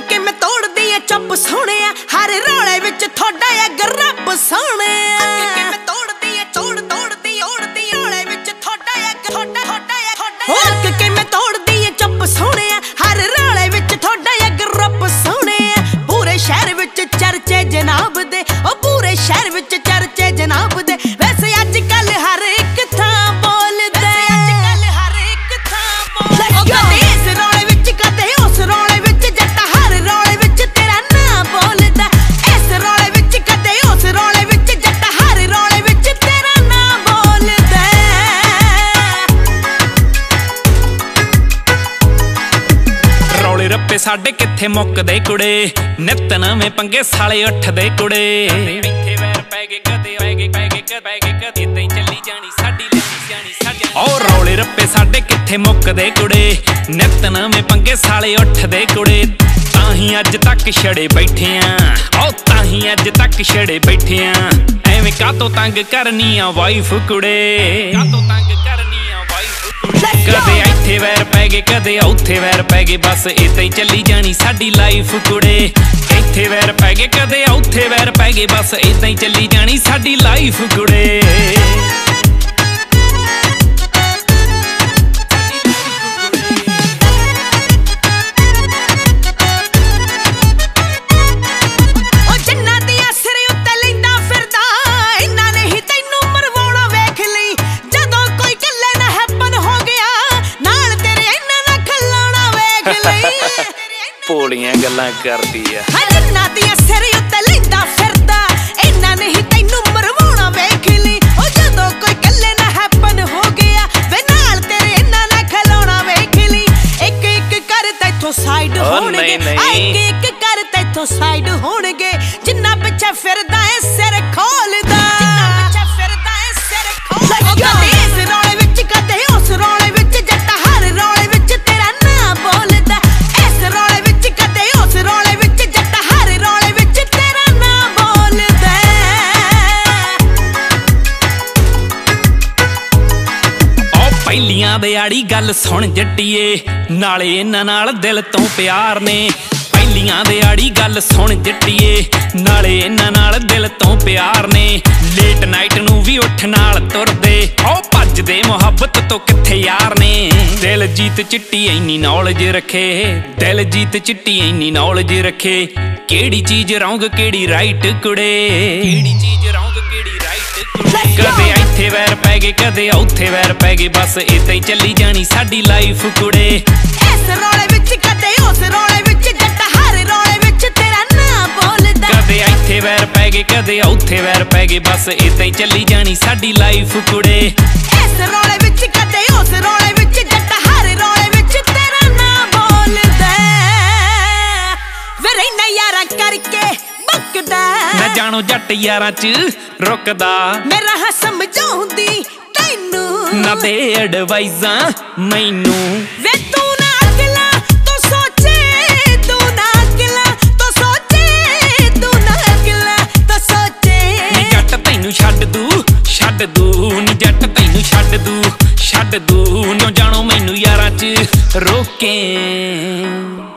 के मैं तोड़ दिए चुप सोने हर रोले विच थोड़ा अग रब सोने के मैं तोड़ दिए तोड़ दी रोले विच थोड़ा अग के मैं तोड़ दिए चुप सोने हर रोले विच थोड़ा अग रब सोने पूरे शहर विच चर्चे जनाब दे ओ पूरे शहर विच चर्चे जनाब दे वैसे अजकल हर एक थां बोलदे रप्पे साडे किथे मुकदे कुड़े नित नवें पंगे साले उठदे कुड़े इत्थे वैर पै गए कदे इदां ही चली जानी साडी जानी और रौले रप्पे साडे किथे मुकदे कुड़े नित नवें पंगे साले उठदे कुड़े ताही अज तक छड़े बैठे आ ताही अज तक छड़े बैठे आ एवें कातों तंग करनी आ वाइफ कुड़े कातों तंग करनी आ वाइफ कदे इत्थे वैर पै गए कदे उत्थे वैर पै गए बस इदां ही चली जानी साडी लाइफ कुड़े इत्थे वैर पै गए कदे उत्थे वैर पै गए बस इदां ही चली जानी साडी लाइफ कुड़े ਭੋਲੀਆਂ ਗੱਲਾਂ ਕਰਦੀ ਆ ਜਿੰਨਾ ਦੀਆਂ ਸਿਰ ਉੱਤੇ ਲੈਂਦਾ ਫਿਰਦਾ ਇਹਨਾਂ ਨੇ ਹੀ ਤੈਨੂੰ ਮਰਵਾਉਣਾ ਵੇਖ ਲਈ ਉਹ ਜਦੋਂ ਕੋਈ ਗੱਲੇ ਨਾ ਹੈਪਨ ਹੋ ਗਿਆ ਵੇ ਨਾਲ ਤੇਰੇ ਇਹਨਾਂ ਨਾਲ ਖਲਾਉਣਾ ਵੇਖ ਲਈ ਇੱਕ ਇੱਕ ਕਰ ਤੈਥੋਂ ਸਾਈਡ ਹੋਣਗੇ ਇੱਕ ਇੱਕ ਕਰ ਤੈਥੋਂ ਸਾਈਡ ਹੋਣਗੇ ਜਿੰਨਾ ਪਿੱਛੇ ਫਿਰਦਾ ਏ ਸਿਰ ਖੋਲਦਾ ਜਿੰਨਾ ਪਿੱਛੇ ਫਿਰਦਾ ਏ ਸਿਰ ਖੋਲਦਾ ਕਦੇ ਇਸ ਰੌਲੇ ਵਿੱਚ ਕਦੇ ਉਸ ਰੌਲੇ ਵਿੱਚ ਜੱਟ ਹਰ ਰੌਲੇ ਵਿੱਚ ਤੇਰਾ ਨਾਂ ਬੋਲਦਾ ਇਸ ਰੌਲੇ ਪਹਿਲੀਆਂ ਦੇ ਆੜੀ ਗੱਲ ਸੁਣ ਜੱਟੀਏ ਨਾਲੇ ਇਹਨਾਂ ਨਾਲ ਦਿਲ ਤੋਂ ਪਿਆਰ ਨੇ ਪਹਿਲੀਆਂ ਦੇ ਆੜੀ ਗੱਲ ਸੁਣ ਜੱਟੀਏ ਨਾਲੇ ਇਹਨਾਂ ਨਾਲ ਦਿਲ ਤੋਂ ਪਿਆਰ ਨੇ ਲੇਟ ਨਾਈਟ ਨੂੰ ਵੀ ਉੱਠ ਨਾਲ ਤੁਰਦੇ ਉਹ ਭੱਜਦੇ ਮੁਹੱਬਤ ਤੋਂ ਕਿੱਥੇ ਯਾਰ ਨੇ ਦਿਲਜੀਤ ਚਿੱਟੀ ਇੰਨੀ ਨੌਲੇਜ ਰੱਖੇ ਦਿਲਜੀਤ ਚਿੱਟੀ ਇੰਨੀ ਨੌਲੇਜ ਰੱਖੇ ਕਿਹੜੀ ਚੀਜ਼ ਰੌਂਗ ਕਿਹੜੀ ਰਾਈਟ ਕੁੜੇ ਕਿਹੜੀ ਚੀਜ਼ ਰੌਂਗ ਕਿਹੜੀ ਰਾਈਟ ਕੁੜੇ ਕਦੇ ਇੱਥੇ ਵੈਰ ਪੈ ਗਏ ਕਦੇ ਉੱਥੇ ਵੈਰ ਪੈ ਗਏ ਬਸ ਇਦਾਂ ਹੀ ਚੱਲੀ ਜਾਣੀ ਸਾਡੀ ਲਾਈਫ ਕੁੜੇ ਇਸ ਰੌਲੇ ਵਿੱਚ ਕਦੇ ਉਸ ਰੌਲੇ ਵਿੱਚ ਜੱਟ ਹਰ ਰੌਲੇ ਵਿੱਚ ਤੇਰਾ ਨਾਂ ਬੋਲਦਾ ਕਦੇ ਇੱਥੇ ਵੈਰ ਪੈ ਗਏ ਕਦੇ ਉੱਥੇ ਵੈਰ ਪੈ ਗਏ ਬਸ ਇਦਾਂ ਹੀ ਚੱਲੀ ਜਾਣੀ ਸਾਡੀ ਲਾਈਫ ਕੁੜੇ ਇਸ ਰੌਲੇ ਵਿੱਚ ਕਦੇ ਉਸ ਰੌਲੇ ਵਿੱਚ ਜੱਟ ਹਰ ਰੌਲੇ ਵਿੱਚ ਤੇਰਾ ਨਾਂ ਬੋਲਦਾ ਵੇ ਰਹਿਣਾ ਯਾਰਾਂ ਕਰਕੇ ਬਕਦਾ ਮੈਂ ਜਾਣੋ ਜੱਟ ਯਾਰਾਂ ਚ ਰੁਕਦਾ ਮੇਰਾ ਹਾਂ ਸਮਝਾਉਂਦੀ ਤੈਨੂੰ ਨਾ ਦੇ ਐਡਵਾਈਜ਼ਾਂ ਮੈਨੂੰ ਵੇ ਤੂੰ ਨਾ ਅਕਲਾ ਤੂੰ ਸੋਚੇ ਤੂੰ ਨਾ ਅਕਲਾ ਤੂੰ ਸੋਚੇ ਤੂੰ ਨਾ ਅਕਲਾ ਤੂੰ ਸੋਚੇ ਨੀ ਜੱਟ ਤੈਨੂੰ ਛੱਡ ਦੂ ਨੀ ਜੱਟ ਤੈਨੂੰ ਛੱਡ ਦੂ ਨਾ ਜਾਣੋ ਮੈਨੂੰ ਯਾਰਾਂ ਚ ਰੋਕੇ